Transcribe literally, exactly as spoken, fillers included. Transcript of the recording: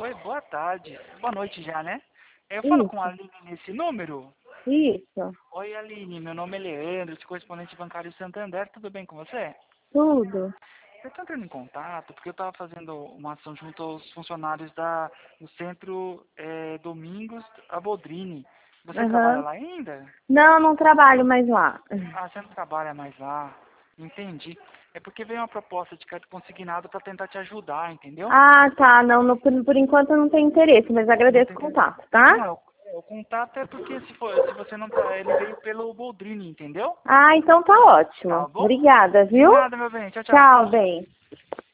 Oi, boa tarde. Boa noite já, né? Eu falo com a Isso, Aline nesse número. isso, Oi, Aline, meu nome é Leandro, sou correspondente bancário Santander, tudo bem com você? tudo. Eu estou entrando em contato porque eu estava fazendo uma ação junto aos funcionários da, do Centro eh, Domingos Abodrini. Você trabalha Aham. lá ainda? Não, não trabalho mais lá. Ah, você não trabalha mais lá. Entendi. É porque veio uma proposta de crédito consignado para tentar te ajudar, entendeu? Ah, tá. Não, no- por, por enquanto eu não tenho interesse, mas Não agradeço o tem. contato, tá? Não, o contato é porque se, for, se você não tá, ele veio pelo Boldrini, entendeu? Ah, então tá Tá ótimo. bom? Obrigada, De viu? nada, meu bem. Tchau, tchau. Tchau, bem.